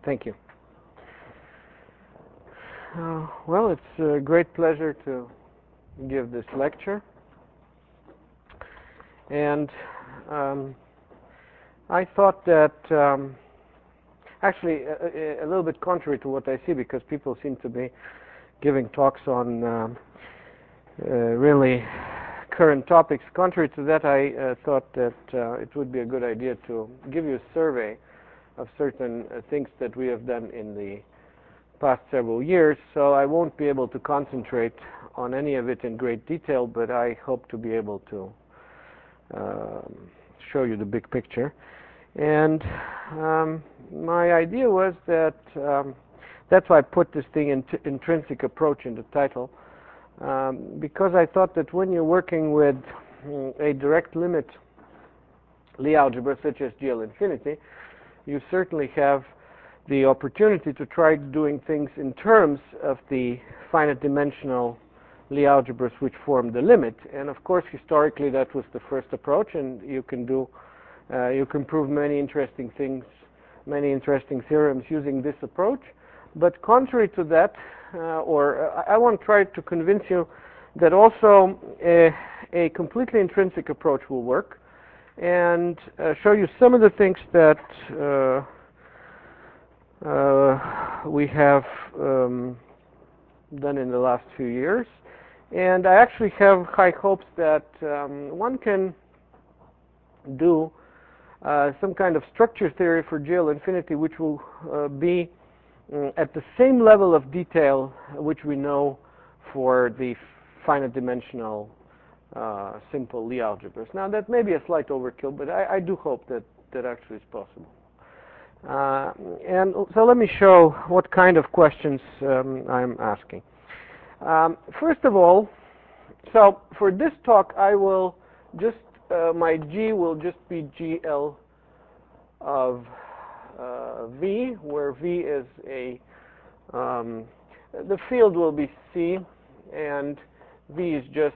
Thank you. Well, it's a great pleasure to give this lecture. And I thought that, actually, a little bit contrary to what I see, because people seem to be giving talks on really current topics. Contrary to that, I thought that it would be a good idea to give you a survey of certain things that we have done in the past several years. So I won't be able to concentrate on any of it in great detail, but I hope to be able to show you the big picture. And my idea was that that's why I put this thing intrinsic approach in the title, because I thought that when you're working with a direct limit Lie algebra such as GL infinity, you certainly have the opportunity to try doing things in terms of the finite dimensional Lie algebras which form the limit. And of course, historically, that was the first approach, and you can prove many interesting things, many interesting theorems using this approach. But contrary to that, I want to try to convince you that also a completely intrinsic approach will work, and show you some of the things that we have done in the last few years. And I actually have high hopes that one can do some kind of structure theory for GL infinity which will be at the same level of detail which we know for the finite dimensional simple Lie algebras. Now that may be a slight overkill, but I do hope that that actually is possible. And so let me show what kind of questions I'm asking. First of all, so for this talk I will just, my G will just be GL of V, where V is the field will be C, and V is just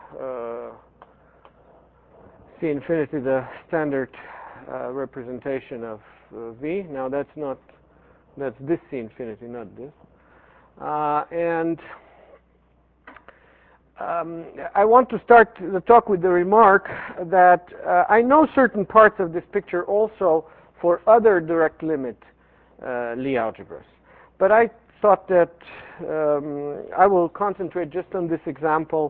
C infinity, the standard representation of V. Now that's this C infinity, not this. And I want to start the talk with the remark that I know certain parts of this picture also for other direct limit Lie algebras. But I thought that I will concentrate just on this example,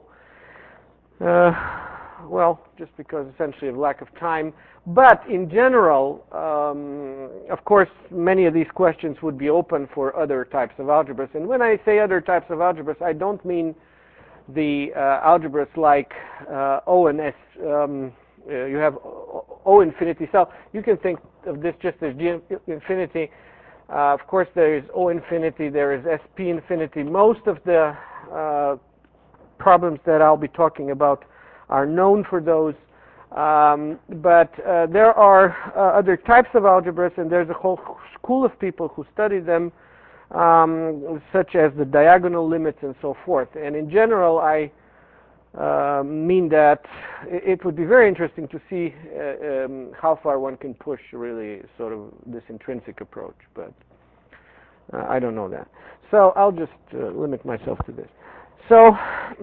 well, just because essentially of lack of time. But in general, of course, many of these questions would be open for other types of algebras. And when I say other types of algebras, I don't mean the algebras like O and S. You have O infinity. So you can think of this just as G infinity. Of course, there is O infinity. There is SP infinity. Most of the problems that I'll be talking about are known for those. But there are other types of algebras, and there's a whole school of people who study them, such as the diagonal limits and so forth. And in general, I mean that it would be very interesting to see how far one can push really sort of this intrinsic approach, but I don't know that. So I'll just limit myself to this. So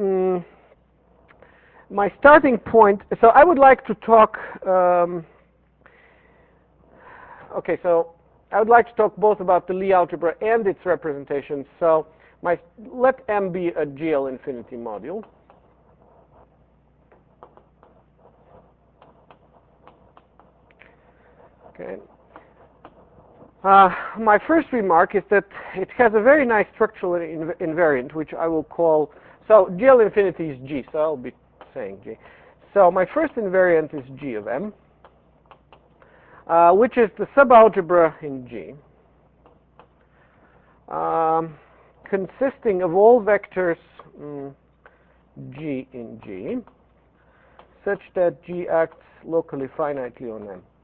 my starting point, so I would like to talk, okay, so I would like to talk both about the Lie algebra and its representations. So let M be a GL infinity module. Okay. My first remark is that it has a very nice structural invariant, which I will call, so GL infinity is G, so I'll be saying G. So my first invariant is G of M, which is the subalgebra in G, consisting of all vectors G in G, such that G acts locally finitely on M.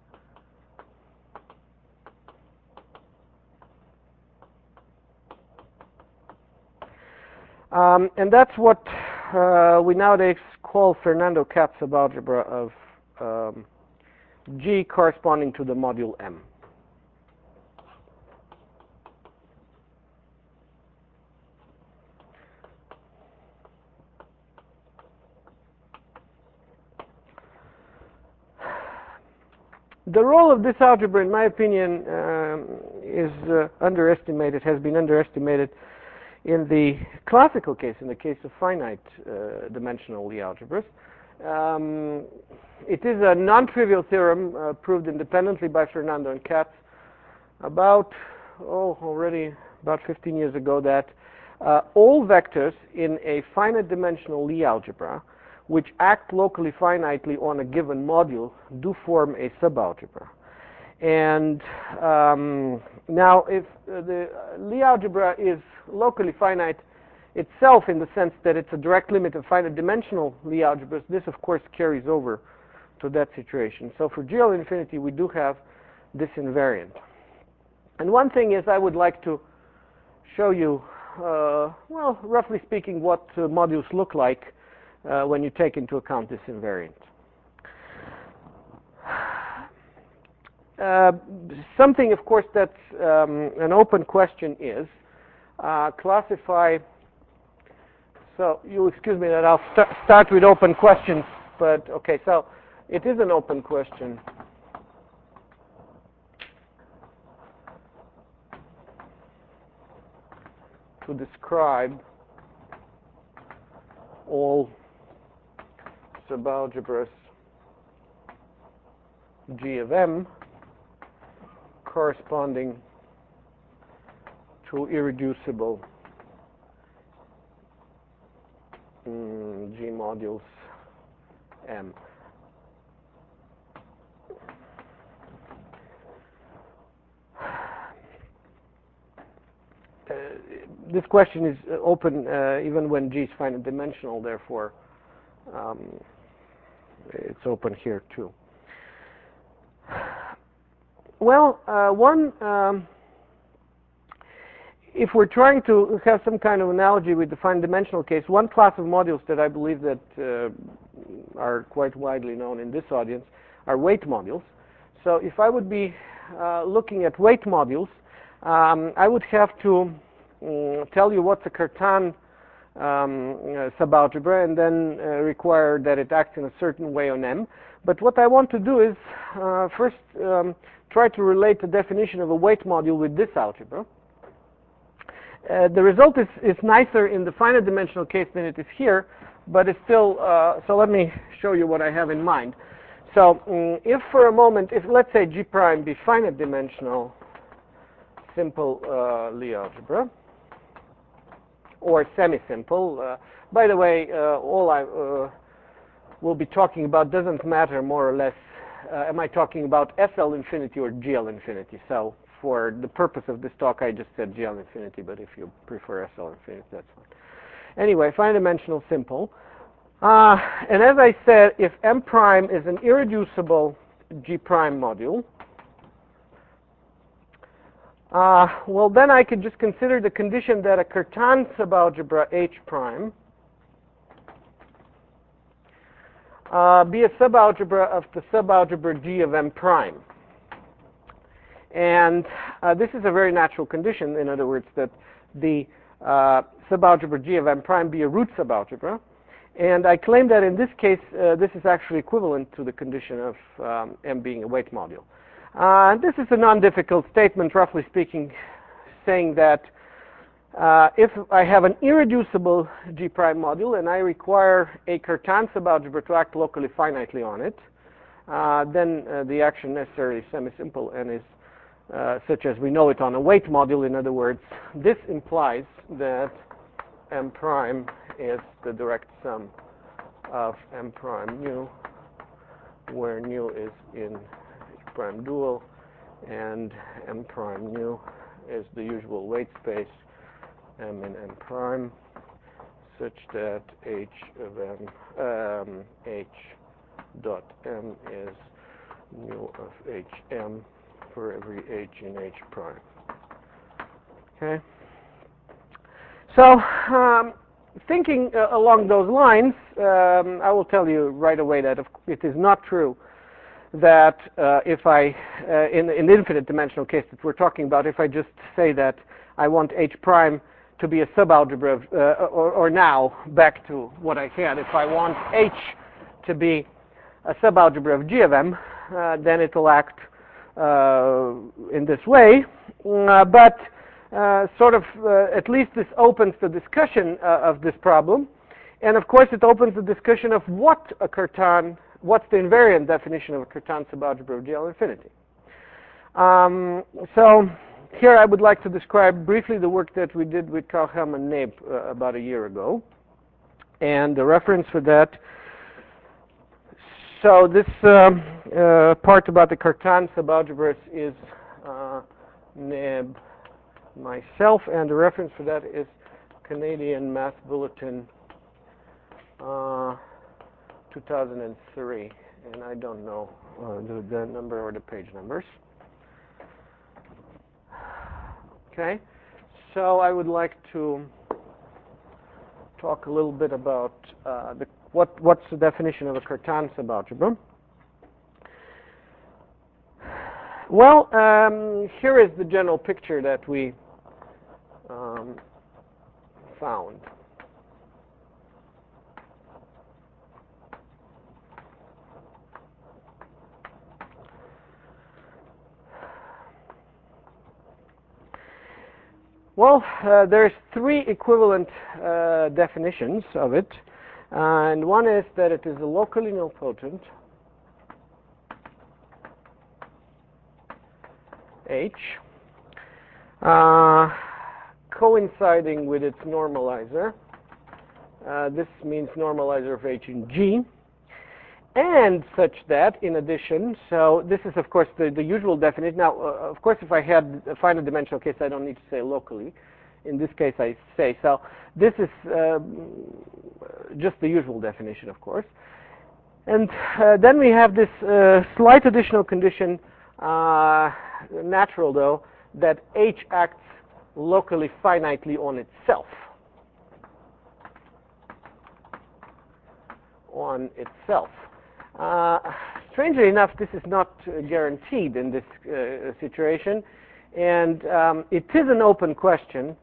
And that's what we nowadays call Fernando Katz subalgebra of G corresponding to the module M. The role of this algebra, in my opinion, is underestimated, has been underestimated in the classical case, in the case of finite dimensional Lie algebras. It is a non-trivial theorem proved independently by Fernando and Katz already about 15 years ago, that all vectors in a finite dimensional Lie algebra which act locally finitely on a given module do form a subalgebra. And now if the Lie algebra is locally finite itself in the sense that it's a direct limit of finite dimensional Lie algebras, this of course carries over to that situation. So for GL infinity we do have this invariant. And one thing is I would like to show you, well, roughly speaking, what modules look like when you take into account this invariant. Something, of course, that's an open question is classify. So you'll excuse me that I'll start with open questions, but okay, so it is an open question. To describe all subalgebras G of M corresponding to irreducible G modules M. This question is open even when G is finite dimensional, therefore it's open here too. Well, if we're trying to have some kind of analogy with the finite dimensional case, one class of modules that I believe that are quite widely known in this audience are weight modules. So if I would be looking at weight modules, I would have to tell you what's a Cartan subalgebra and then require that it acts in a certain way on M. But what I want to do is first try to relate the definition of a weight module with this algebra. The result is nicer in the finite dimensional case than it is here, but it's still, so let me show you what I have in mind. So if for a moment, if let's say G prime be finite dimensional simple Lie algebra, or semi-simple. By the way, all I will be talking about doesn't matter more or less. Am I talking about SL infinity or GL infinity? So for the purpose of this talk, I just said GL infinity, but if you prefer SL infinity, that's fine. Anyway, finite dimensional simple. And as I said, if M prime is an irreducible G prime module, well, then I could just consider the condition that a Cartan subalgebra H prime be a subalgebra of the subalgebra G of M prime. And this is a very natural condition, in other words, that the subalgebra G of M prime be a root subalgebra. And I claim that in this case, this is actually equivalent to the condition of M being a weight module. This is a non-difficult statement, roughly speaking, saying that if I have an irreducible G prime module and I require a Cartan subalgebra to act locally finitely on it, then the action necessarily is semi-simple and is such as we know it on a weight module. In other words, this implies that M prime is the direct sum of M prime nu, where nu is in prime dual, and M prime nu is the usual weight space M in M prime, such that H of M, H dot M is nu of HM for every H in H prime. Okay? So, thinking along those lines, I will tell you right away that it is not true that if I, in the infinite dimensional case that we're talking about, if I just say that I want H prime to be a subalgebra of, or now back to what I had, if I want H to be a subalgebra of G of M, then it'll act in this way. But at least this opens the discussion of this problem. And of course, it opens the discussion of what's the invariant definition of a Cartan subalgebra of GL infinity. So here I would like to describe briefly the work that we did with Karlhelm and Neb about a year ago. And the reference for that. So this part about the Cartan subalgebras is Neb, myself, and the reference for that is Canadian Math Bulletin 2003, and I don't know the number or the page numbers. Okay, so I would like to talk a little bit about what's the definition of a Cartan subalgebra. Well, here is the general picture that we found. Well, there's three equivalent definitions of it, and one is that it is a locally nilpotent H, coinciding with its normalizer. This means normalizer of H in G, and such that, in addition, so this is, of course, the usual definition. Now, of course, if I had a finite dimensional case, I don't need to say locally. In this case, I say. So this is just the usual definition, of course. And then we have this slight additional condition, natural though, that H acts locally finitely on itself. Strangely enough, this is not guaranteed in this situation, and it is an open question.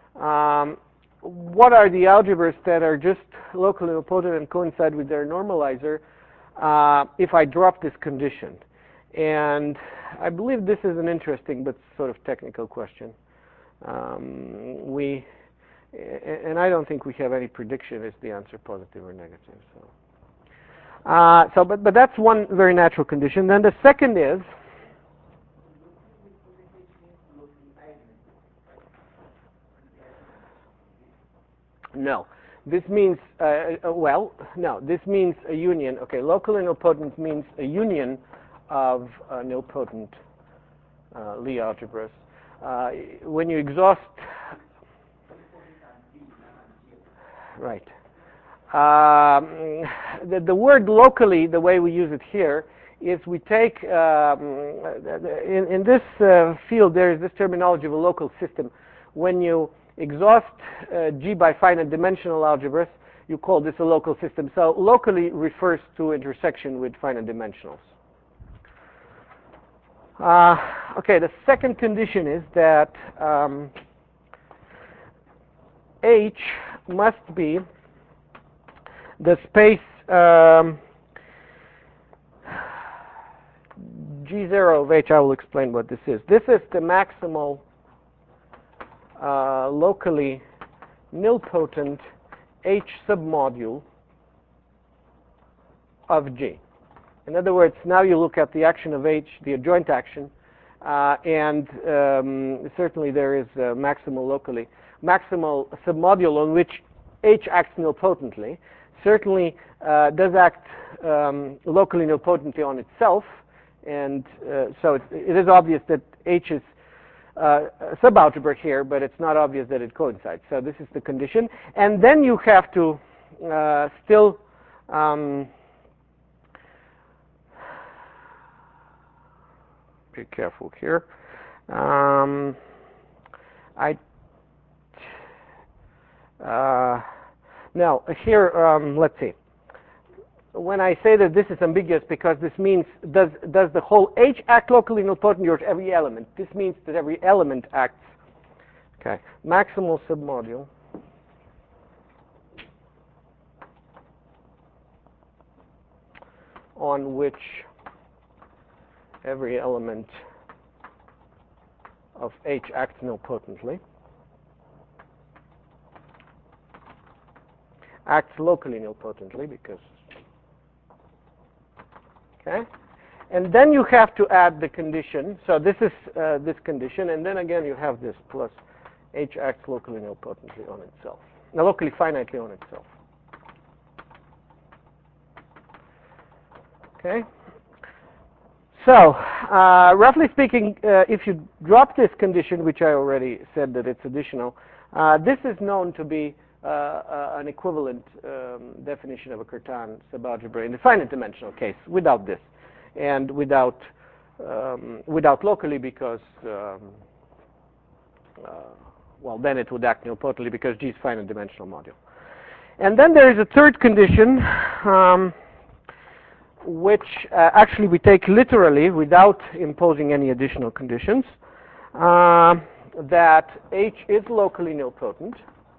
What are the algebras that are just locally nilpotent and coincide with their normalizer if I drop this condition? And I believe this is an interesting but sort of technical question. And I don't think we have any prediction is the answer positive or negative. But that's one very natural condition. Then the second is no. This means this means a union. Okay, locally nilpotent means a union of nilpotent Lie algebras. When you exhaust, right. The word locally, the way we use it here, is we take, in this field, there is this terminology of a local system. When you exhaust G by finite dimensional algebras, you call this a local system. So locally refers to intersection with finite dimensionals. Okay, the second condition is that H must be the space G0 of H. I will explain what this is. This is the maximal locally nilpotent H submodule of G. In other words, now you look at the action of H, the adjoint action, and certainly there is a maximal submodule on which H acts nilpotently. Certainly does act locally nilpotently on itself, and so it is obvious that H is a subalgebra here, but it's not obvious that it coincides. So this is the condition. And then you have to still be careful here. Now, here, let's see. When I say that this is ambiguous, because this means, does the whole H act locally nilpotent or every element? This means that every element acts. Okay, maximal submodule on which every element of H acts nilpotently, acts locally nilpotently because, okay? And then you have to add the condition. So this is this condition, and then again you have this plus H acts locally nilpotently on itself, locally finitely on itself. Okay? So, roughly speaking, if you drop this condition, which I already said that it's additional, this is known to be an equivalent definition of a Cartan subalgebra in the finite dimensional case without this, and without locally because, well, then it would act nilpotently because G is finite dimensional module. And then there is a third condition, which actually we take literally without imposing any additional conditions, that H is locally nilpotent.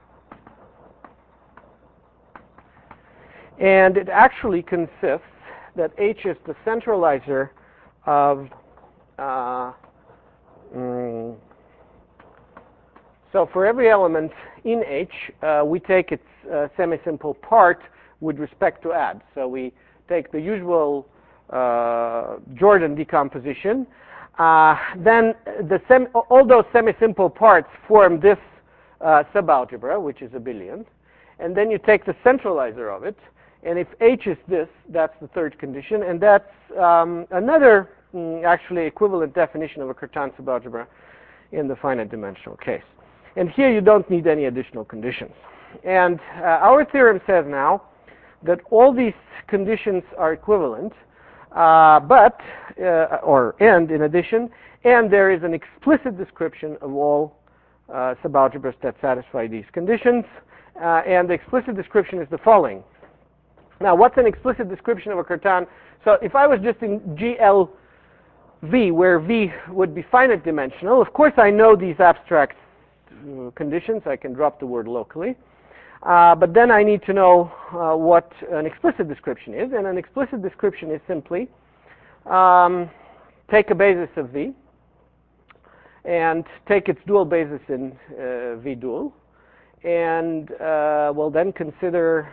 And it actually consists that H is the centralizer of, so for every element in H, we take its semi-simple part with respect to add. So we take the usual Jordan decomposition. Then all those semi-simple parts form this subalgebra, which is abelian. And then you take the centralizer of it. And if H is this, that's the third condition. And that's another actually equivalent definition of a Cartan subalgebra in the finite dimensional case. And here you don't need any additional conditions. And our theorem says now that all these conditions are equivalent, and in addition, and there is an explicit description of all subalgebras that satisfy these conditions. And the explicit description is the following. Now, what's an explicit description of a Cartan? So if I was just in GLV, where V would be finite dimensional, of course I know these abstract conditions. I can drop the word locally. But then I need to know what an explicit description is. And an explicit description is simply take a basis of V and take its dual basis in V dual. And we'll then consider,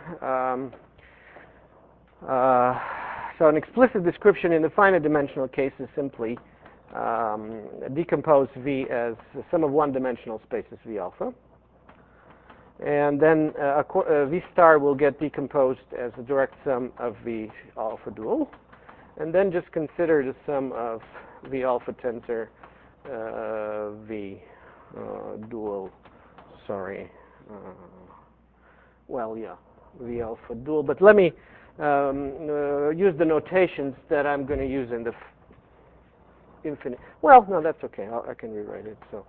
so an explicit description in the finite dimensional case is simply decompose V as the sum of one-dimensional spaces V alpha. And then V star will get decomposed as a direct sum of V alpha dual. And then just consider the sum of V alpha tensor V dual, sorry. Well, yeah, V alpha dual. But let me use the notations that I'm going to use in the infinite. Well, no, that's okay. I can rewrite it. So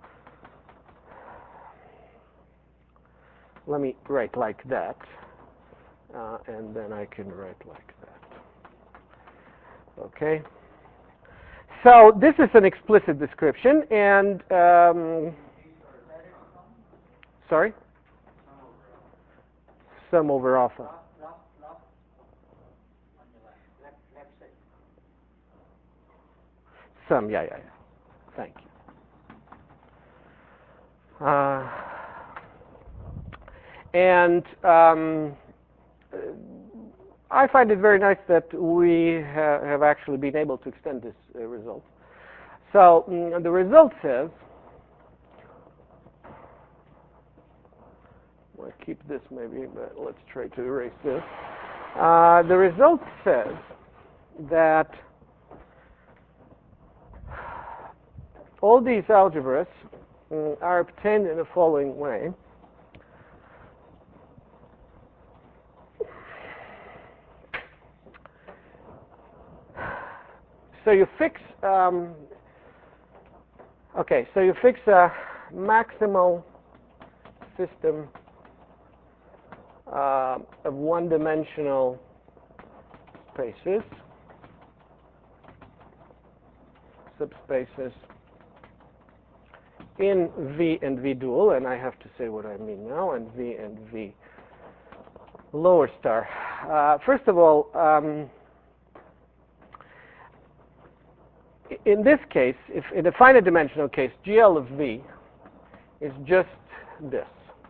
let me write like that, and then I can write like that. Okay. So this is an explicit description, and sorry? Sum over alpha. Sum, yeah. Thank you. And I find it very nice that we have actually been able to extend this result. So the result says, I'll keep this maybe, but let's try to erase this. The result says that all these algebras are obtained in the following way. So you fix, okay, so you fix a maximal system of one-dimensional spaces, subspaces in V and V dual, and I have to say what I mean now, and V lower star. First of all, in this case, if in a finite dimensional case, GL of V is just this.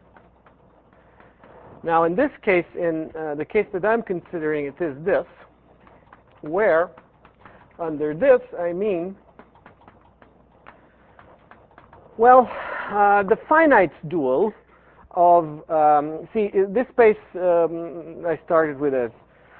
Now, in this case, in the case that I'm considering, it is this, where under this I mean, well, the finite dual of, see, this space I started with a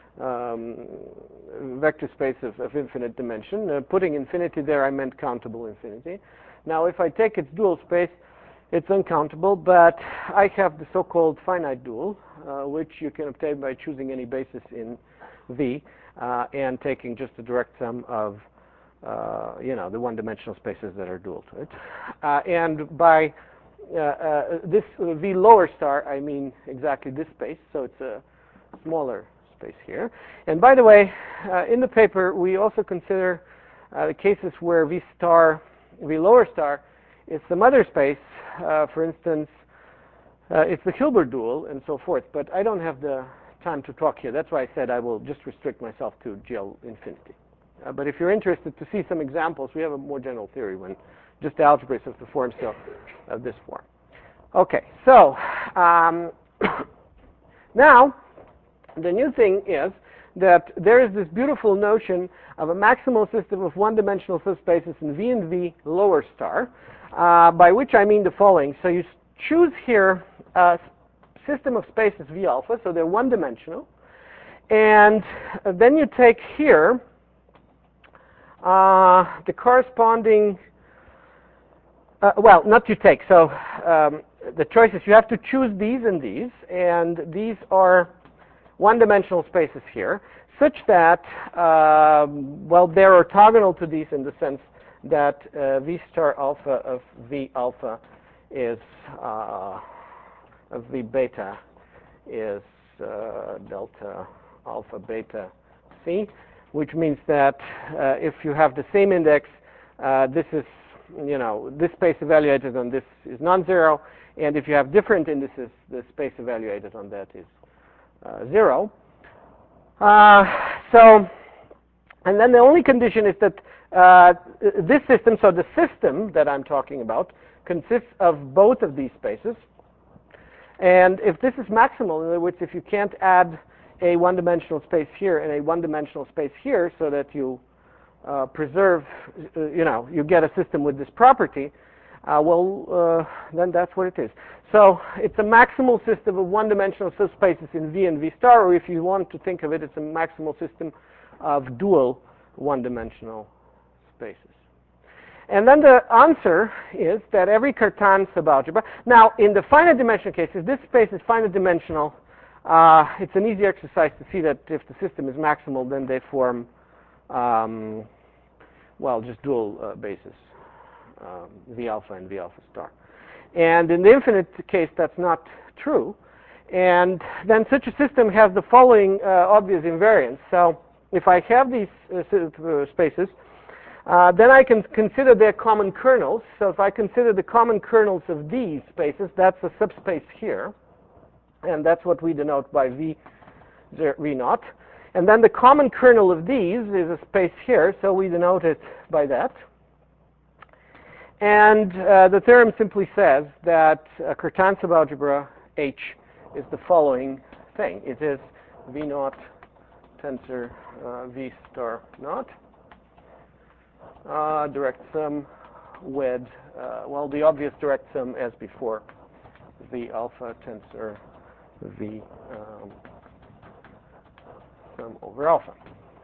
vector space of infinite dimension. Putting infinity there, I meant countable infinity. Now, if I take its dual space, it's uncountable, but I have the so-called finite dual, which you can obtain by choosing any basis in V and taking just the direct sum of, the one-dimensional spaces that are dual to it. And by this V lower star, I mean exactly this space, so it's a smaller space here. And by the way, in the paper, we also consider the cases where V lower star is some other space. For instance, it's the Hilbert dual and so forth, but I don't have the time to talk here. That's why I said I will just restrict myself to GL infinity. But if you're interested to see some examples, we have a more general theory when just algebra is of the form still of this form. Okay, so now the new thing is that there is this beautiful notion of a maximal system of one-dimensional subspaces in V and V lower star, by which I mean the following. So you choose here a system of spaces V alpha, so they're one-dimensional, and then you take here the corresponding, well, not you take, so the choices, you have to choose these, and these are one-dimensional spaces here, such that, well, they're orthogonal to these in the sense that V star alpha of V alpha is, of V beta is delta alpha beta C, which means that if you have the same index, this is, this space evaluated on this is non-zero, and if you have different indices, the space evaluated on that is 0. So, and then the only condition is that this system, so the system that I'm talking about, consists of both of these spaces. And if this is maximal, in other words, if you can't add a one-dimensional space here and a one-dimensional space here so that you preserve, you get a system with this property, then that's what it is. So it's a maximal system of one-dimensional subspaces in V and V star, or if you want to think of it, it's a maximal system of dual one-dimensional spaces. And then the answer is that every Cartan subalgebra, now in the finite dimensional case, if this space is finite dimensional, it's an easy exercise to see that if the system is maximal, then they form, well, just dual bases, V alpha and V alpha star. And in the infinite case, that's not true. And then such a system has the following obvious invariance. So if I have these spaces, then I can consider their common kernels. So if I consider the common kernels of these spaces, that's a subspace here. And that's what we denote by V naught. And then the common kernel of these is a space here, so we denote it by that. And the theorem simply says that a Cartan subalgebra H is the following thing. It is V naught tensor V star naught, direct sum with, well, the obvious direct sum as before, V alpha tensor V sum over alpha.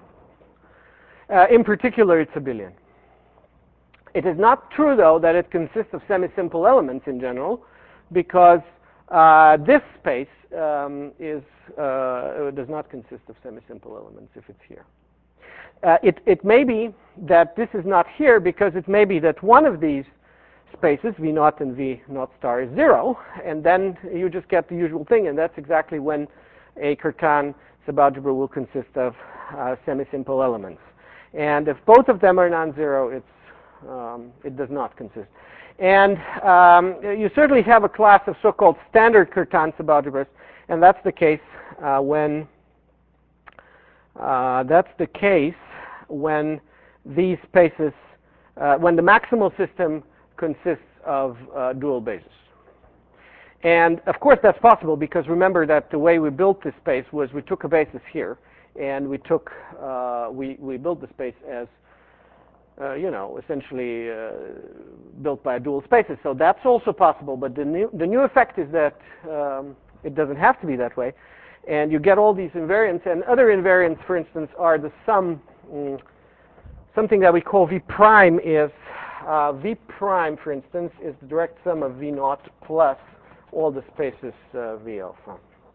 In particular, it's abelian. It is not true, though, that it consists of semi-simple elements in general, because this space does not consist of semi-simple elements if it's here. It may be that this is not here because it may be that one of these spaces, V naught and V naught star, is 0, and then you just get the usual thing, and that's exactly when a Cartan subalgebra will consist of semi-simple elements. And if both of them are non-zero, it does not consist. And you certainly have a class of so-called standard Cartan subalgebras, and that's the case when these spaces when the maximal system consists of dual bases. And of course that's possible because remember that the way we built this space was we took a basis here and we took we built the space as essentially built by dual spaces. So that's also possible, but the new effect is that it doesn't have to be that way, and you get all these invariants. And other invariants, for instance, are the sum. Something that we call V prime is V prime, for instance, is the direct sum of V naught plus all the spaces V alpha.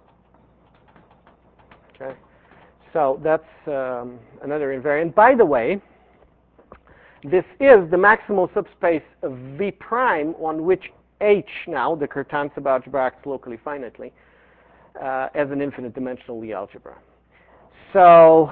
Okay, so that's another invariant. By the way, this is the maximal subspace of V prime on which H now, the Cartan subalgebra, acts locally finitely as an infinite dimensional Lie algebra. So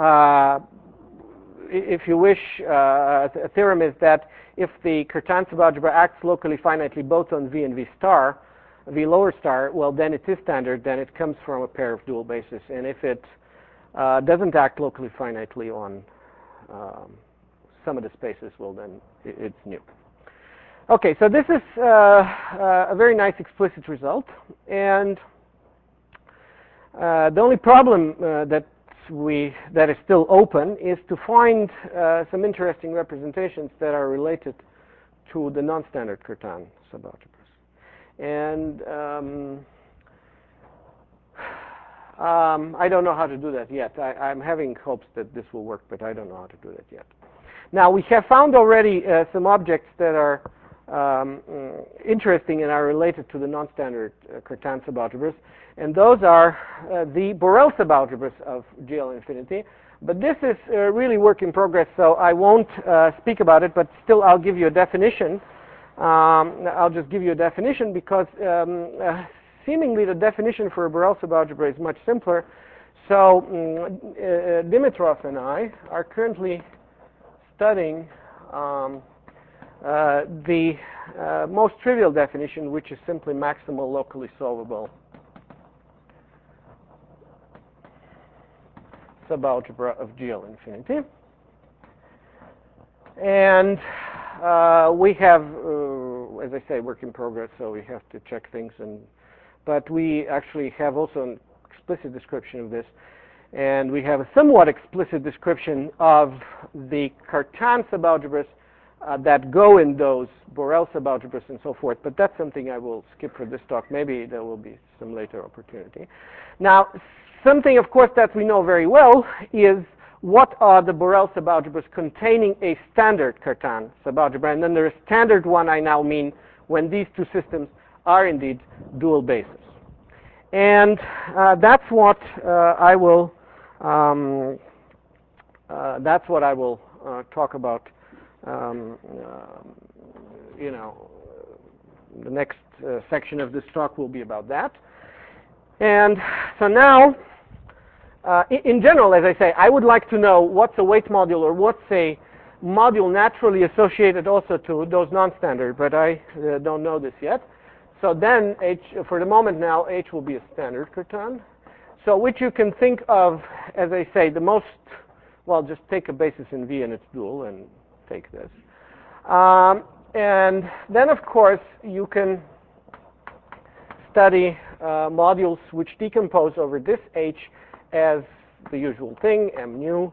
if you wish, a theorem is that if the Cartan subalgebra acts locally finitely both on V and V star, V lower star, well then it is standard, then it comes from a pair of dual bases. And if it doesn't act locally finitely on some of the spaces, well then it's new. Okay, so this is a very nice explicit result, and the only problem that is still open is to find some interesting representations that are related to the non-standard Cartan subalgebras. And I don't know how to do that yet. I'm having hopes that this will work, but I don't know how to do that yet. Now, we have found already some objects that are interesting and are related to the non-standard Cartan subalgebras, and those are the Borel subalgebras of GL infinity. But this is really work in progress, so I won't speak about it, but still I'll give you a definition. I'll just give you a definition because seemingly the definition for a Borel subalgebra is much simpler. So Dimitrov and I are currently studying the most trivial definition, which is simply maximal locally solvable subalgebra of GL infinity. And we have, as I say, work in progress, so we have to check things. But we actually have also an explicit description of this. And we have a somewhat explicit description of the Cartan subalgebras that go in those Borel subalgebras and so forth. But that's something I will skip for this talk. Maybe there will be some later opportunity. Now, something, of course, that we know very well is what are the Borel subalgebras containing a standard Cartan subalgebra. And then there is standard one, I now mean, when these two systems are indeed dual bases. And that's what I will talk about. The next section of this talk will be about that. And so now, in general, as I say, I would like to know what's a weight module or what's a module naturally associated also to those non-standard, but I don't know this yet. So then H, for the moment now, H will be a standard Cartan. So which you can think of, as I say, the most, well, just take a basis in V and its dual and take this. And then, of course, you can study modules which decompose over this H as the usual thing, M nu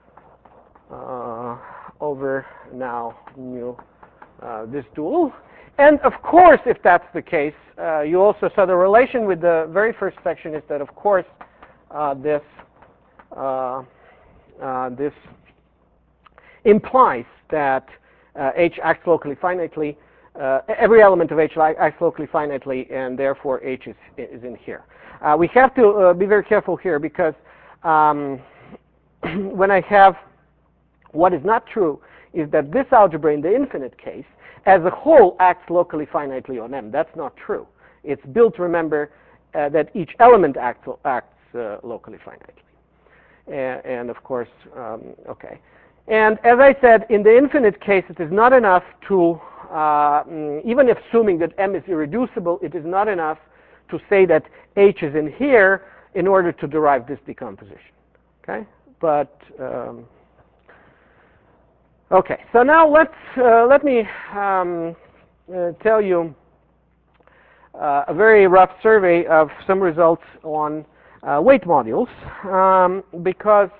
over now mu this dual. And of course, if that's the case, you also saw the relation with the very first section is that, of course, this implies that H acts locally finitely. Every element of H acts locally finitely, and therefore H is in here. We have to be very careful here because when I have what is not true is that this algebra in the infinite case as a whole acts locally finitely on M. That's not true. It's built, remember, that each element acts locally finitely. And of course, okay. And as I said, in the infinite case, it is not enough to, even if assuming that M is irreducible, it is not enough to say that H is in here in order to derive this decomposition. Okay? But Okay, so now let me tell you a very rough survey of some results on weight modules, because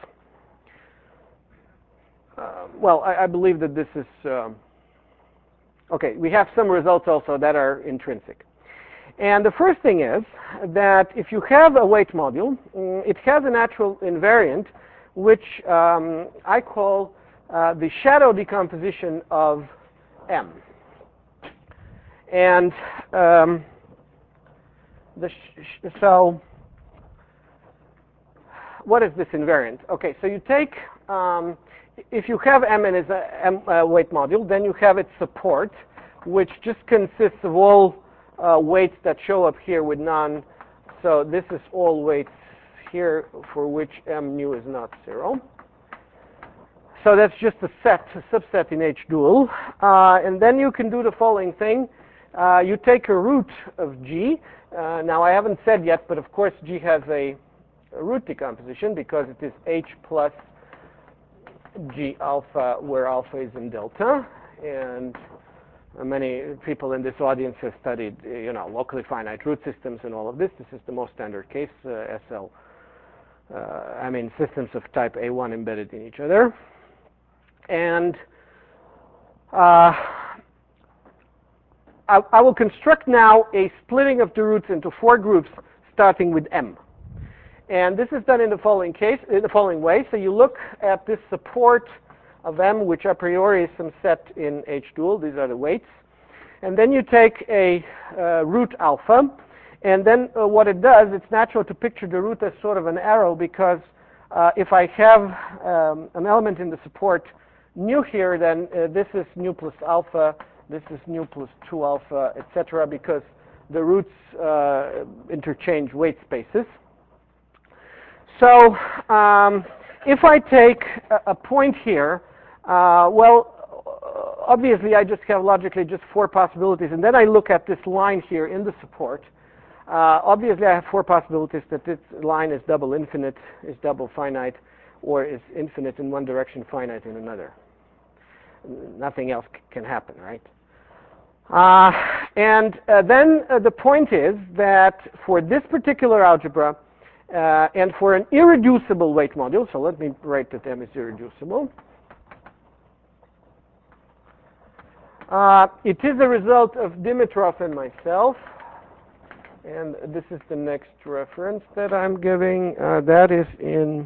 well, I believe that this is okay. We have some results also that are intrinsic. And the first thing is that if you have a weight module, it has a natural invariant, which I call the shadow decomposition of M. And so what is this invariant? Okay, so you take, if you have M and is a M weight module, then you have its support, which just consists of all weights that show up here with none. So this is all weights here for which M nu is not 0. So that's just a subset in H dual. And then you can do the following thing. You take a root of G. Now I haven't said yet, but of course G has a root decomposition because it is H plus G alpha, where alpha is in delta. And many people in this audience have studied, locally finite root systems and all of this. This is the most standard case, SL. Systems of type A1 embedded in each other. And I will construct now a splitting of the roots into 4 groups, starting with M. And this is done in the following way. So you look at this support of M, which a priori is some set in H dual. These are the weights. And then you take a root alpha. And then what it does, it's natural to picture the root as sort of an arrow, because if I have an element in the support nu here, then this is nu plus alpha, this is nu plus 2 alpha, etc., because the roots interchange weight spaces. So if I take a point here, obviously I just have logically just 4 possibilities, and then I look at this line here in the support. Obviously I have 4 possibilities that this line is double infinite, is double finite, or is infinite in one direction, finite in another. Nothing else can happen, right? Then the point is that for this particular algebra, and for an irreducible weight module, so let me write that M is irreducible. It is a result of Dimitrov and myself, and this is the next reference that I'm giving. That is in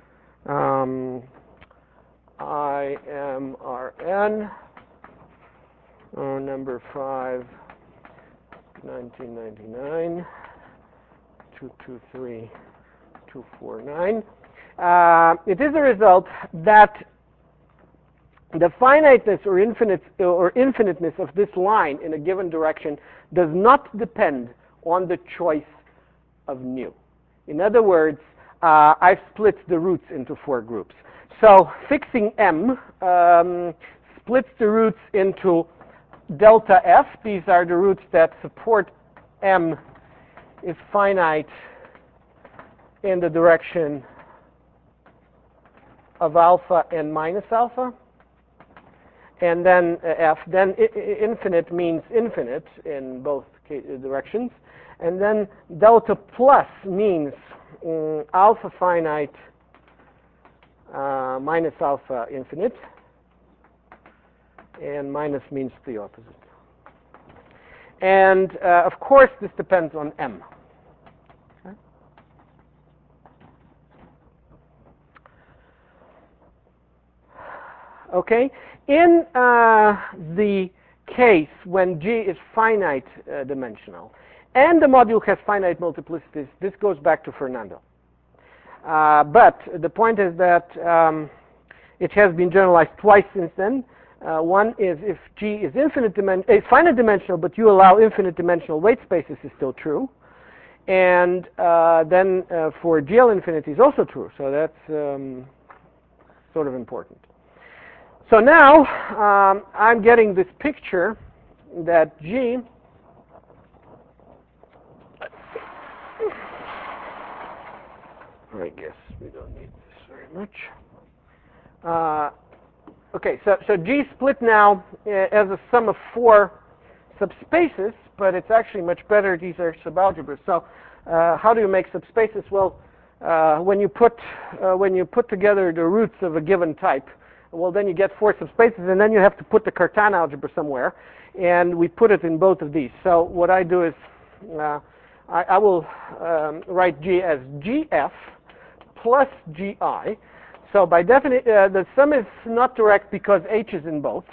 IMRN, number 5, 1999, 223. 249. It is a result that the finiteness or infiniteness of this line in a given direction does not depend on the choice of nu. In other words, I've split the roots into 4 groups. So fixing M splits the roots into delta F. These are the roots that support M is finite in the direction of alpha and minus alpha. And then F, then infinite means infinite in both directions. And then delta plus means alpha finite minus alpha infinite. And minus means the opposite. And of course this depends on M. Okay, in the case when G is finite dimensional and the module has finite multiplicities, this goes back to Fernando. But the point is that it has been generalized twice since then. One is if G is finite dimensional, but you allow infinite dimensional weight spaces, is still true. And then for GL infinity is also true. So that's sort of important. So now I'm getting this picture that G I guess we don't need this very much. Okay, so G split now as a sum of 4 subspaces, but it's actually much better. These are subalgebras. So how do you make subspaces? Well, when you put together the roots of a given type, well, then you get 4 subspaces, and then you have to put the Cartan algebra somewhere, and we put it in both of these. So what I do is I will write G as GF plus GI. So by definition, the sum is not direct because H is in both.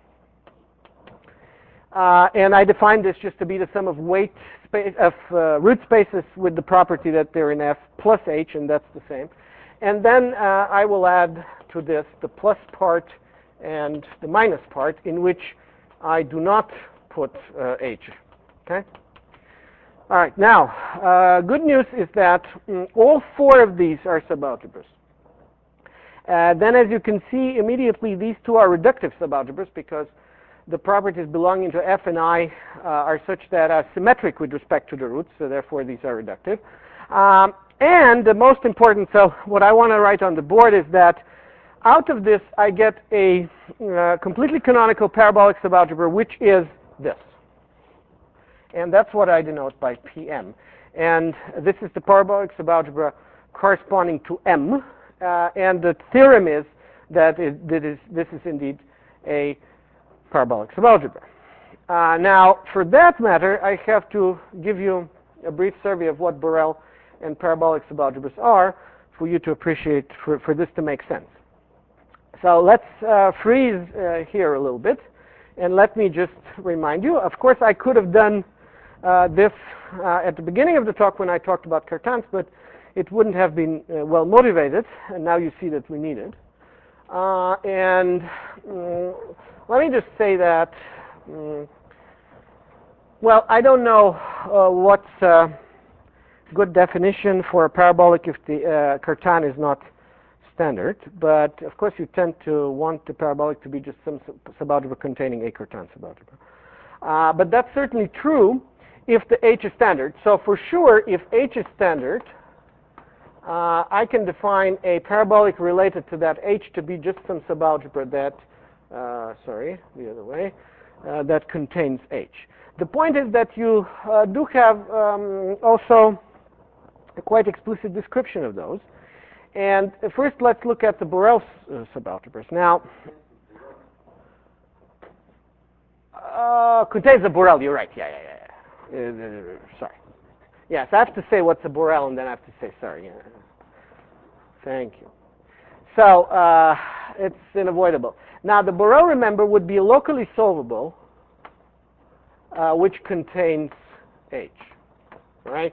And I define this just to be the sum of root spaces with the property that they're in F plus H, and that's the same. And then I will add to this the plus part and the minus part, in which I do not put H. Okay? All right. Now, good news is that all 4 of these are subalgebras. Then, as you can see immediately, these 2 are reductive subalgebras because the properties belonging to F and I are such that are symmetric with respect to the roots, so therefore these are reductive. And the most important, so what I want to write on the board is that out of this I get a completely canonical parabolic subalgebra, which is this. And that's what I denote by PM. And this is the parabolic subalgebra corresponding to M. And the theorem is that this is indeed a parabolic subalgebra. Now, for that matter, I have to give you a brief survey of what Borel and parabolic subalgebras are for you to appreciate, for this to make sense. So let's freeze here a little bit, and let me just remind you. Of course, I could have done this at the beginning of the talk when I talked about Cartans, but it wouldn't have been well motivated, and now you see that we need it. And let me just say that, well, I don't know what's a good definition for a parabolic if the Cartan is not standard, but of course you tend to want the parabolic to be just some subalgebra containing a Cartan subalgebra. But that's certainly true if the H is standard. So for sure, if H is standard, I can define a parabolic related to that H to be just some subalgebra that, the other way, that contains H. The point is that you do have also a quite explicit description of those. And first, let's look at the Borel subalgebras. Now, contains a Borel. You're right. Yeah. Sorry. Yes, I have to say what's a Borel, and then I have to say sorry. Yeah. Thank you. So it's unavoidable. Now, the Borel, remember, would be locally solvable, which contains H, right?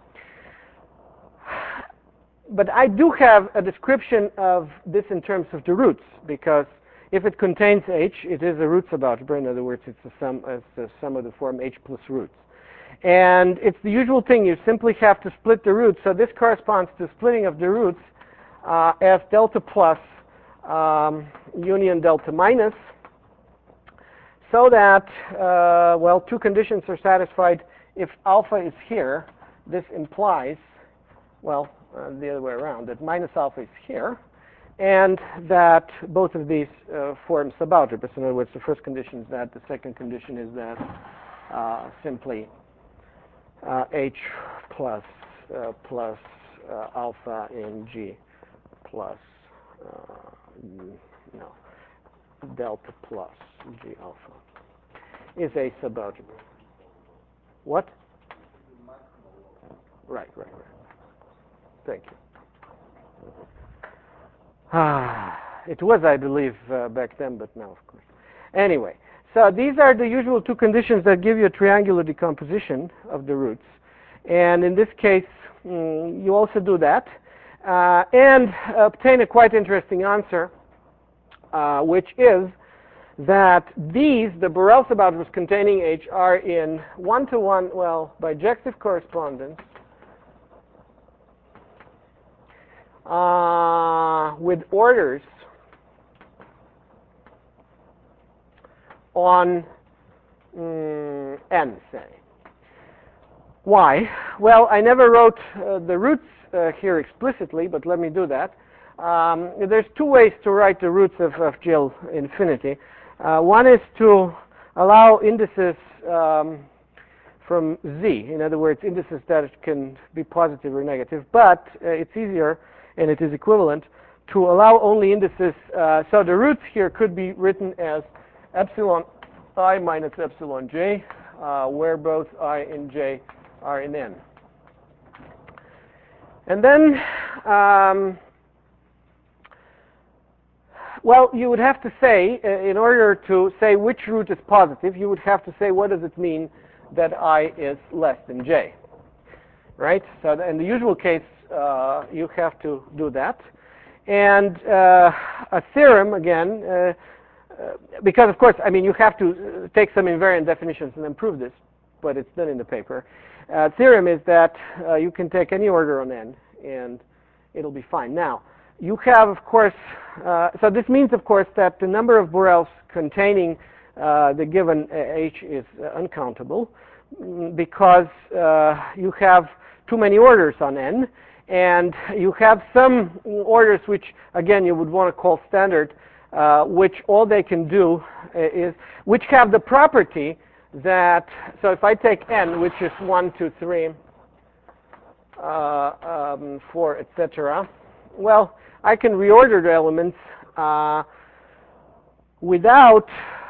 But I do have a description of this in terms of the roots, because if it contains H, it is a root subalgebra. In other words, it's the sum of the form H plus roots. And it's the usual thing. You simply have to split the roots. So this corresponds to splitting of the roots as delta plus union delta minus, so that, well, 2 conditions are satisfied. If alpha is here, this implies, well, the other way around, that minus alpha is here, and that both of these form subalgebras. In other words, the first condition is that. The second condition is that simply H plus alpha in G plus delta plus G alpha is a subalgebra. What? Right. Thank you. It was, I believe, back then, but now, of course. Anyway, so these are the usual 2 conditions that give you a triangular decomposition of the roots. And in this case, you also do that and obtain a quite interesting answer, which is that the Borel subalgebras containing H are in 1-to-1, well, bijective correspondence with orders on n, say. Why? Well, I never wrote the roots here explicitly, but let me do that. there's two ways to write the roots of GL infinity. One is to allow indices from Z, in other words, indices that can be positive or negative, but it's easier and it is equivalent to allow only indices. So the roots here could be written as epsilon I minus epsilon j, where both I and j are in N. And then, well, you would have to say, in order to say which root is positive, you would have to say what does it mean that I is less than j, right? So in the usual case, you have to do that. And a theorem, again, because of course, I mean, you have to take some invariant definitions and then prove this, but it's done in the paper. Theorem is that you can take any order on n, and it'll be fine. Now, you have, of course, so this means, of course, that the number of Borels containing the given h is uncountable, because you have too many orders on n, and you have some orders which, again, you would want to call standard, which all they can do is, which have the property that, so if I take n, which is 1, 2, 3, 4, etc., well, I can reorder the elements without,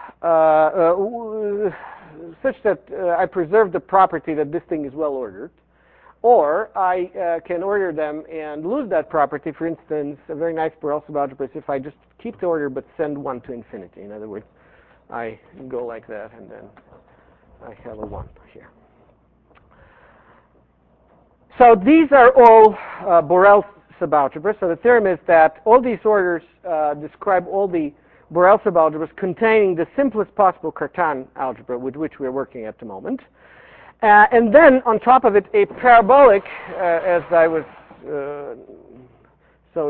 such that I preserve the property that this thing is well ordered, or I can order them and lose that property. For instance, a very nice Borel subalgebra is if I just keep the order but send 1 to infinity. In other words, I go like that and then I have a 1 here. So these are all Borel subalgebras. So the theorem is that all these orders describe all the Borel subalgebras containing the simplest possible Cartan algebra with which we're working at the moment. And then on top of it, a parabolic, as I was, so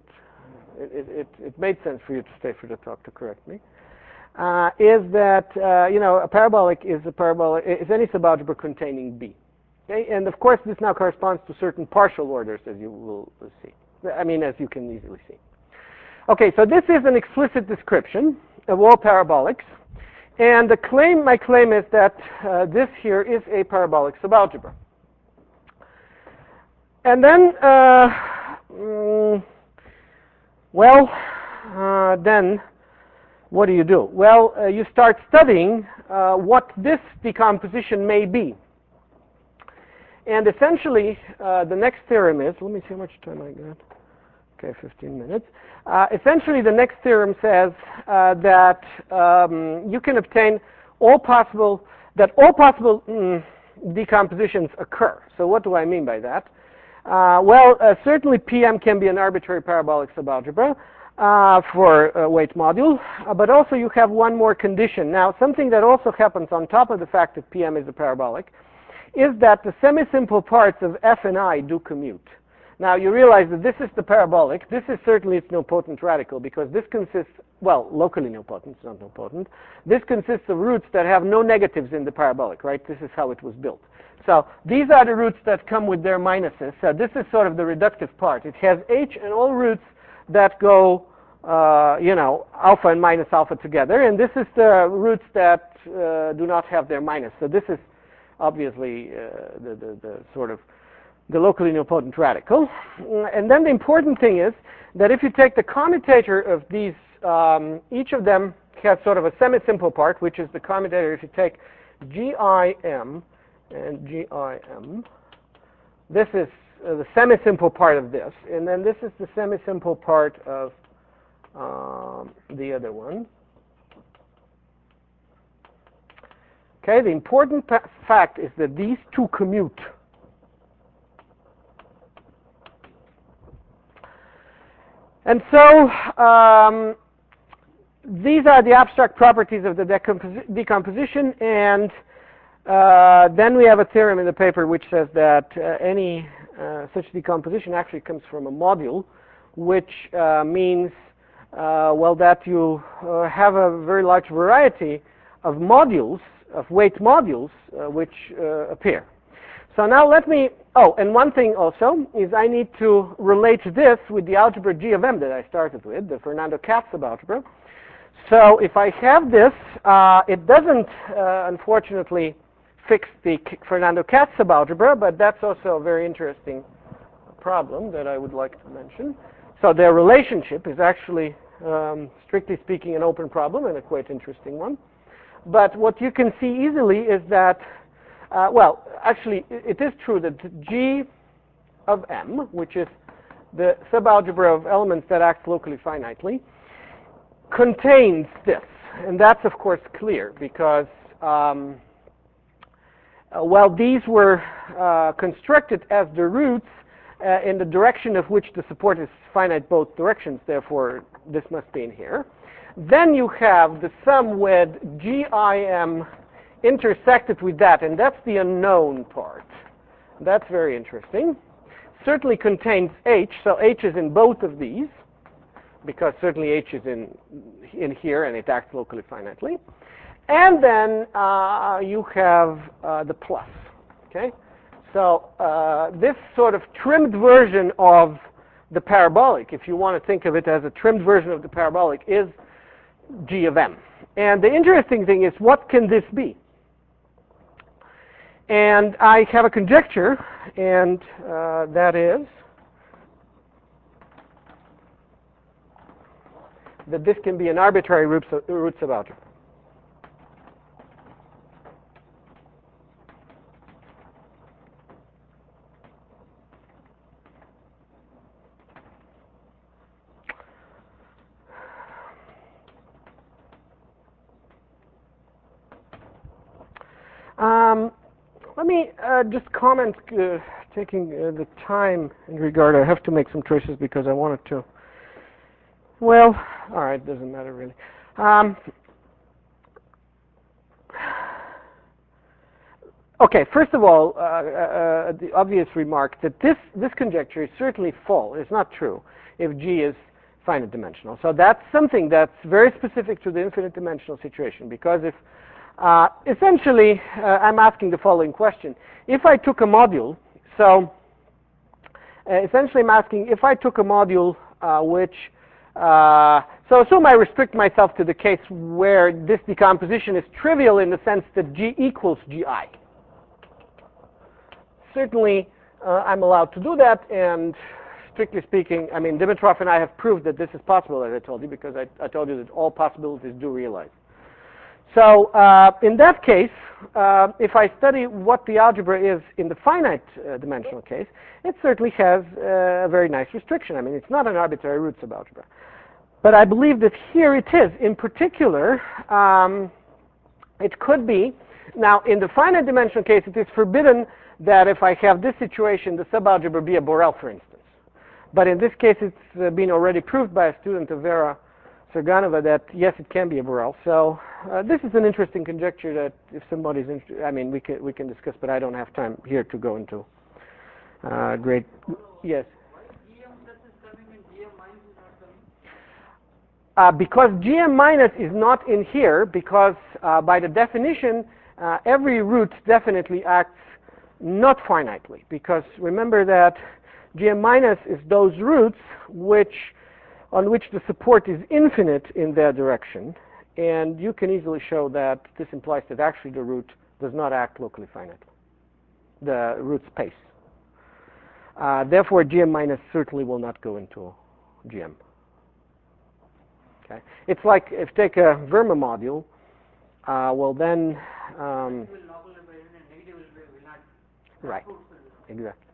it made sense for you to stay for the talk to correct me, is that, you know, a parabolic is any subalgebra containing B. Okay? And of course, this now corresponds to certain partial orders, as you will see. I mean, as you can easily see. Okay, so this is an explicit description of all parabolics. And my claim is that this here is a parabolic subalgebra. And then, then what do? Well, you start studying what this decomposition may be. And essentially, the next theorem is, let me see how much time I got. Okay, 15 minutes. Essentially, the next theorem says that you can obtain all possible decompositions occur. So what do I mean by that? Certainly PM can be an arbitrary parabolic subalgebra for a weight module, but also you have one more condition. Now, something that also happens on top of the fact that PM is a parabolic is that the semi-simple parts of F and I do commute. Now, you realize that this is the parabolic. This is certainly its nilpotent radical, because this consists, well, locally nilpotent, it's not nilpotent. This consists of roots that have no negatives in the parabolic, right? This is how it was built. So these are the roots that come with their minuses. So this is sort of the reductive part. It has H and all roots that go, you know, alpha and minus alpha together. And this is the roots that do not have their minus. So this is obviously the sort of the locally nilpotent radical. And then the important thing is that if you take the commutator of these, each of them has sort of a semi-simple part, which is the commutator. If you take GIM and GIM, this is the semi-simple part of this, and then this is the semi-simple part of the other one. Okay, the important fact is that these two commute. And so these are the abstract properties of the decomposition, and then we have a theorem in the paper which says that any such decomposition actually comes from a module, which means, well, that you have a very large variety of modules, of weight modules, which appear. So now let me, and one thing also is I need to relate this with the algebra G of M that I started with, the Fernando-Katz subalgebra. So if I have this, it doesn't, unfortunately, fix the Fernando-Katz subalgebra, but that's also a very interesting problem that I would like to mention. So their relationship is actually, strictly speaking, an open problem and a quite interesting one. But what you can see easily is that, well, actually, it is true that G of M, which is the subalgebra of elements that act locally finitely, contains this. And that's, of course, clear because, while these were constructed as the roots in the direction of which the support is finite both directions, therefore this must be in here. Then you have the sum with GIM intersected with that, and that's the unknown part. That's very interesting. Certainly contains H, so H is in both of these, because certainly H is in here and it acts locally finitely. And then you have the plus, okay? So this sort of trimmed version of the parabolic, if you want to think of it as a trimmed version of the parabolic, is G of M. And the interesting thing is, what can this be? And I have a conjecture, and that is that this can be an arbitrary root subalgebra. Let me just comment, taking the time in regard. I have to make some choices because I wanted to. Well, all right, doesn't matter really. Okay, first of all, the obvious remark that this conjecture is certainly false. It's not true if G is finite dimensional. So that's something that's very specific to the infinite dimensional situation, because if essentially, I'm asking the following question. If I took a module, so essentially I'm asking if I took a module which, so assume I restrict myself to the case where this decomposition is trivial in the sense that G equals GI. Certainly, I'm allowed to do that, and strictly speaking, I mean, Dimitrov and I have proved that this is possible, as I told you, because I told you that all possibilities do realize. So in that case, if I study what the algebra is in the finite dimensional case, it certainly has a very nice restriction. I mean, it's not an arbitrary root subalgebra. But I believe that here it is. In particular, it could be. Now, in the finite dimensional case, it is forbidden that if I have this situation, the subalgebra be a Borel, for instance. But in this case, it's been already proved by a student of Vera Serganova that yes, it can be a Borel. So this is an interesting conjecture that if somebody's interested, I mean, we can discuss, but I don't have time here to go into great. Yes. Why GM plus is coming and GM minus is not coming? Because GM minus is not in here, because by the definition, every root definitely acts not finitely. Because remember that GM minus is those roots on which the support is infinite in their direction, and you can easily show that this implies that actually the root does not act locally finitely, the root space. Therefore, GM minus certainly will not go into GM. Okay, it's like if you take a Verma module, well then. Right. Exactly.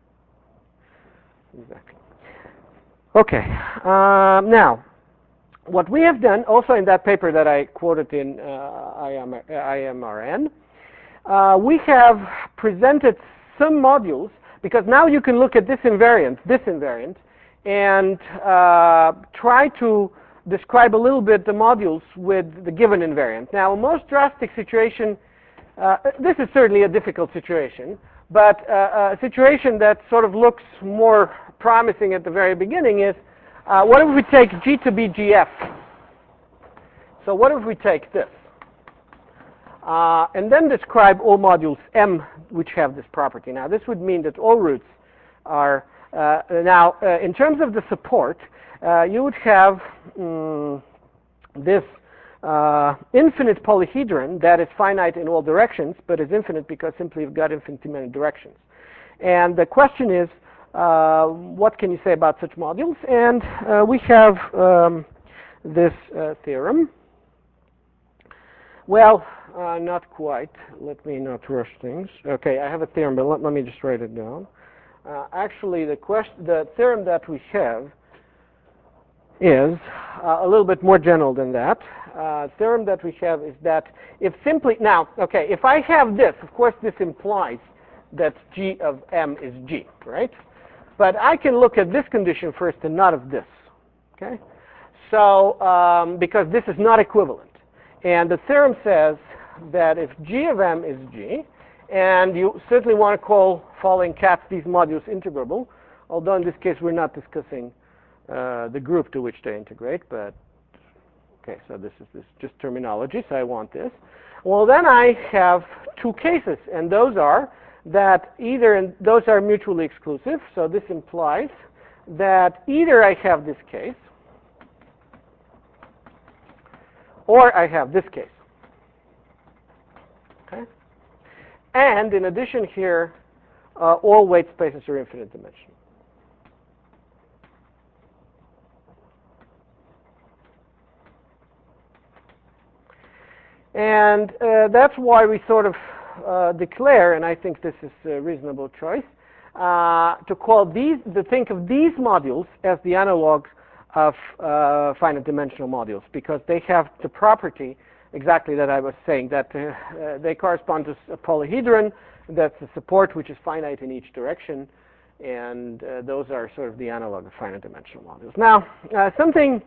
Okay. Now, what we have done, also in that paper that I quoted in IMRN, we have presented some modules, because now you can look at this invariant, and try to describe a little bit the modules with the given invariant. Now, a most drastic situation, this is certainly a difficult situation, but a situation that sort of looks more promising at the very beginning is, what if we take G to be GF? So what if we take this? and then describe all modules M which have this property. Now, this would mean that all roots are, in terms of the support, you would have this infinite polyhedron that is finite in all directions, but is infinite because simply you've got infinitely many directions. And the question is, what can you say about such modules? And we have this theorem. Well, not quite. Let me not rush things. Okay, I have a theorem, but let me just write it down. Actually, the theorem that we have is a little bit more general than that. Theorem that we have is that if simply, now, okay, if I have this, of course this implies that G of M is G, right? But I can look at this condition first and not of this, okay? So, because this is not equivalent. And the theorem says that if G of M is G, and you certainly want to call following cats these modules integrable, although in this case we're not discussing the group to which they integrate, but okay, so this is just terminology, so I want this. Well, then I have two cases, and those are that those are mutually exclusive, so this implies that either I have this case or I have this case. Okay? And in addition here, all weight spaces are infinite dimensional. And that's why we sort of declare, and I think this is a reasonable choice, to think of these modules as the analog of finite dimensional modules, because they have the property exactly that I was saying, that they correspond to a polyhedron that's a support which is finite in each direction, and those are sort of the analog of finite dimensional modules. Now, something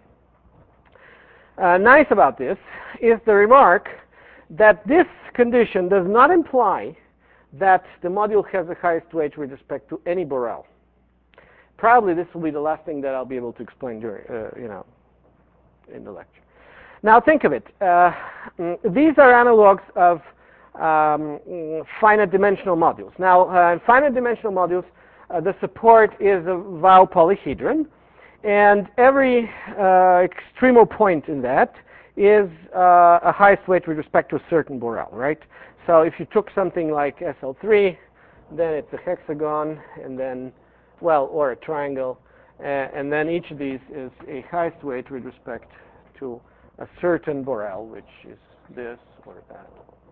nice about this is the remark that this condition does not imply that the module has the highest weight with respect to any Borel. Probably this will be the last thing that I'll be able to explain during, in the lecture. Now think of it. These are analogs of finite dimensional modules. Now, in finite dimensional modules, the support is a Wau polyhedron, and every extremal point in that is a highest weight with respect to a certain Borel, right? So if you took something like SL3, then it's a hexagon, and then, well, or a triangle, and then each of these is a highest weight with respect to a certain Borel, which is this or that.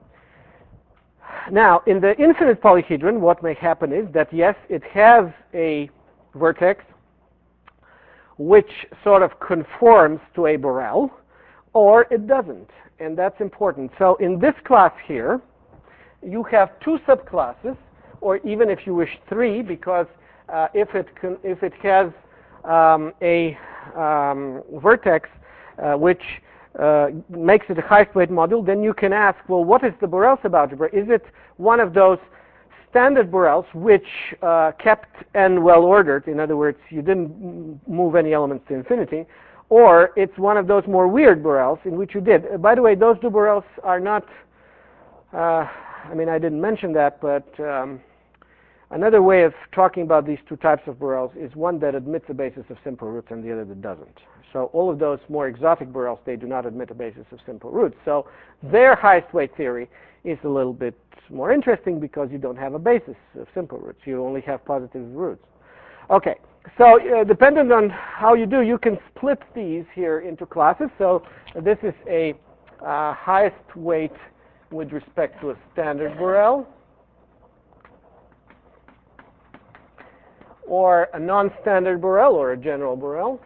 Now, in the infinite polyhedron, what may happen is that, yes, it has a vertex which sort of conforms to a Borel, or it doesn't, and that's important. So in this class here, you have two subclasses, or even if you wish three, because if it has a vertex which makes it a highest weight module, then you can ask, well, what is the Borel subalgebra? Is it one of those standard Borels which kept n well ordered? In other words, you didn't move any elements to infinity, or it's one of those more weird Borels in which you did. By the way, those two Borels are not, I mean, I didn't mention that, but another way of talking about these two types of Borels is one that admits a basis of simple roots and the other that doesn't. So all of those more exotic Borels, they do not admit a basis of simple roots. So their highest weight theory is a little bit more interesting because you don't have a basis of simple roots. You only have positive roots. Okay, so dependent on how you do, you can split these here into classes. So this is a highest weight with respect to a standard Borel, or a non-standard Borel, or a general Borel,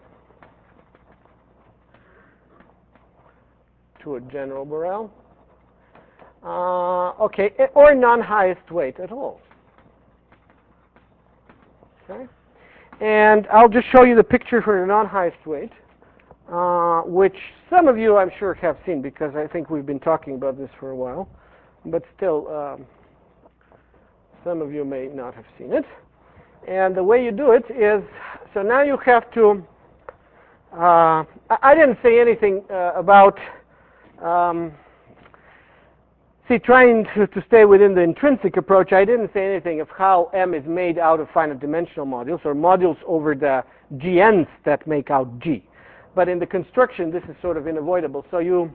to a general Borel. Okay, or non-highest weight at all. Okay, and I'll just show you the picture for the non-highest weight, which some of you I'm sure have seen because I think we've been talking about this for a while, but still some of you may not have seen it. And the way you do it is, so now you have to, I didn't say anything about See, trying to stay within the intrinsic approach, I didn't say anything of how M is made out of finite dimensional modules, or modules over the GNs that make out G. But in the construction, this is sort of unavoidable. So you,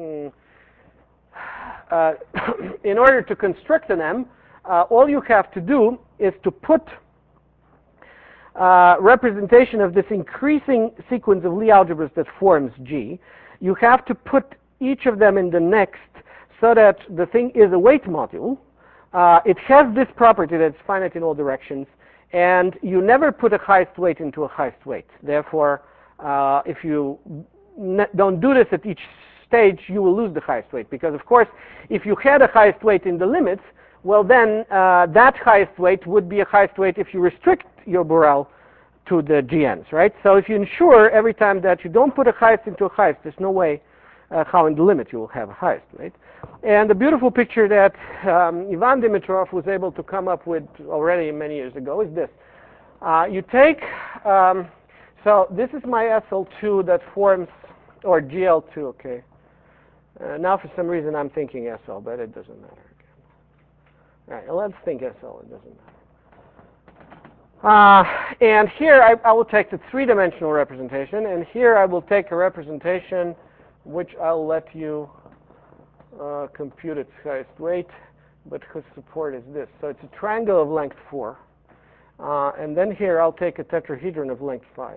in order to construct an M, all you have to do is to put representation of this increasing sequence of Lie algebras that forms G. You have to put each of them in the next so that the thing is a weight module. It has this property that's finite in all directions, and you never put a highest weight into a highest weight. Therefore, if you don't do this at each stage, you will lose the highest weight, because of course, if you had a highest weight in the limits, well then that highest weight would be a highest weight if you restrict your Borel to the GNs, right? So if you ensure every time that you don't put a highest into a highest, there's no way how in the limit you will have a highest, right? And the beautiful picture that Ivan Dimitrov was able to come up with already many years ago is this. You take, so this is my SL2 that forms, or GL2, okay. Now for some reason I'm thinking SL, but it doesn't matter. All right, let's think SL, it doesn't matter. And here I will take the three-dimensional representation, and here I will take a representation which I'll let you compute its highest weight, but whose support is this. So it's a triangle of length 4. And then here I'll take a tetrahedron of length 5.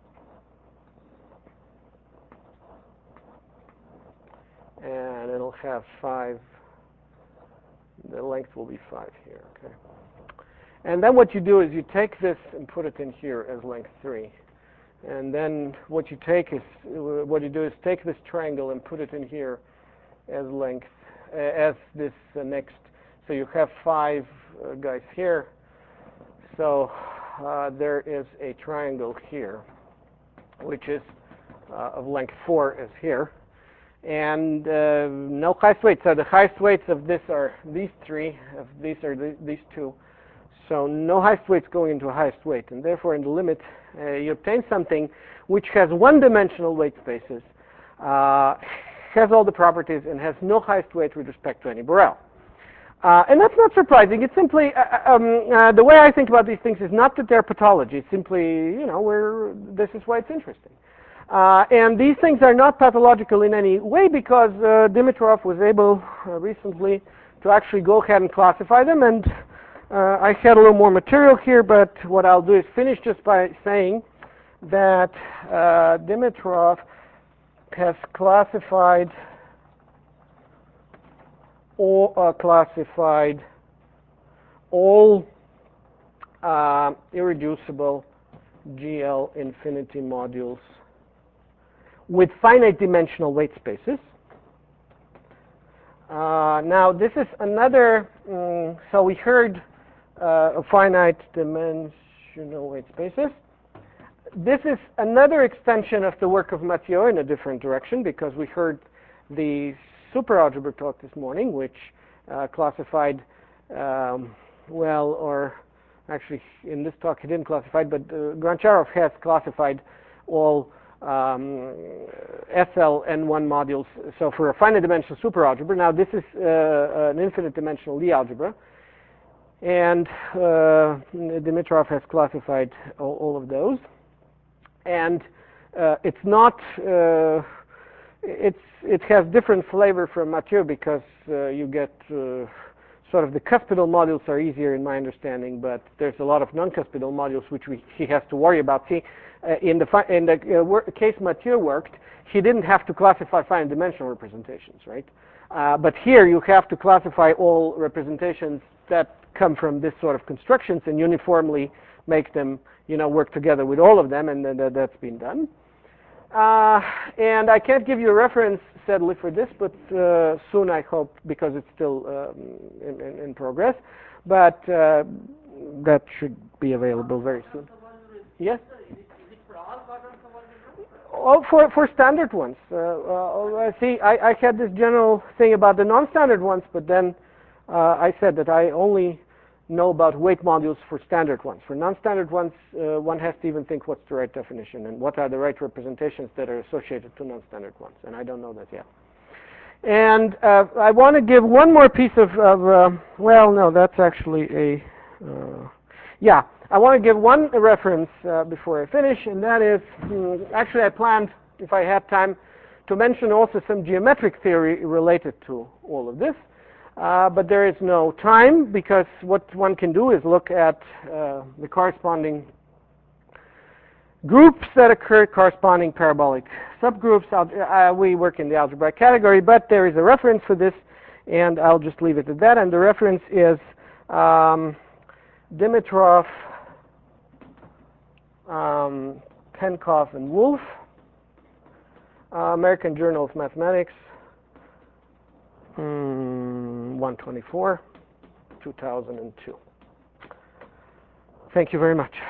And it'll have 5. The length will be 5 here, okay? And then what you do is you take this and put it in here as length 3. And then what you do is take this triangle and put it in here as length, as this next. So you have 5 guys here. So there is a triangle here, which is of length 4 as here. And no highest weight. So the highest weights of this are these 3, of these are these 2. So no highest weights going into a highest weight. And therefore in the limit, you obtain something which has one-dimensional weight spaces, has all the properties, and has no highest weight with respect to any Borel. And that's not surprising. It's simply, the way I think about these things is not that they're pathology. It's simply, you know, this is why it's interesting. And these things are not pathological in any way because Dimitrov was able recently to actually go ahead and classify them. And I had a little more material here, but what I'll do is finish just by saying that Dimitrov has classified all irreducible GL infinity modules with finite dimensional weight spaces. Now this is another, so we heard finite dimensional weight spaces. This is another extension of the work of Mathieu in a different direction, because we heard the superalgebra talk this morning, which classified, well, or actually in this talk he didn't classify, but Goncharov has classified all SL-N1 modules. So for a finite dimensional superalgebra, now this is an infinite dimensional Lie algebra, and Dimitrov has classified all of those. And it's not, it has different flavor from Mathieu because you get sort of the cuspidal modules are easier in my understanding, but there's a lot of non-cuspidal modules which he has to worry about. See, in the case Mathieu worked, he didn't have to classify finite dimensional representations, right? But here you have to classify all representations that come from this sort of constructions and uniformly make them, you know, work together with all of them, and that's been done. And I can't give you a reference, sadly, for this, but soon I hope, because it's still in progress. But that should be available very soon. Yes? Oh, for standard ones. See, I had this general thing about the non-standard ones, but then I said that I only know about weight modules for standard ones. For non-standard ones, one has to even think what's the right definition and what are the right representations that are associated to non-standard ones, and I don't know that yet. And I want to give one more piece of well, no, that's actually a, yeah, I want to give one reference before I finish, and that is, actually I planned, if I had time, to mention also some geometric theory related to all of this. But there is no time, because what one can do is look at the corresponding groups that occur, corresponding parabolic subgroups. We work in the algebraic category, but there is a reference for this, and I'll just leave it at that. And the reference is Dimitrov, Penkov, and Wolf, American Journal of Mathematics, 124, 2002. Thank you very much.